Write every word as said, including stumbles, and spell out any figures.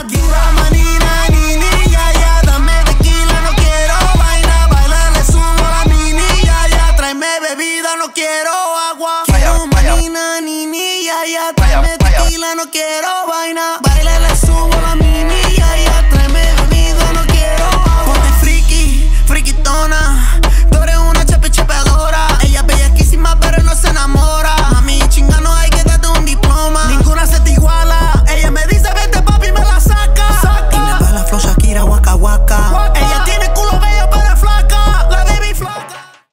Quiero manina, ni, ni, ya, ya. Dame tequila, no quiero vaina. Bailale sumo a la mini, ya, ya. Tráeme bebida, no quiero agua. Quiero manina, ni, ni, ya, ya. Tráeme tequila, no quiero vaina.